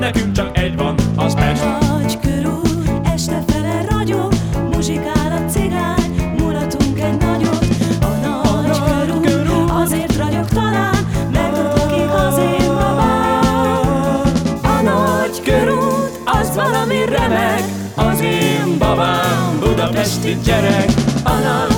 nekünk csak egy van, az Pest. Nagy körút, este fele ragyog, muzsikál a cigány, mulatunk egy nagyot. A nagy körút azért ragyog talán, mert ott lakik az én babám. A nagy körút, az valami remek, az én babám, budapesti gyerek. A nagy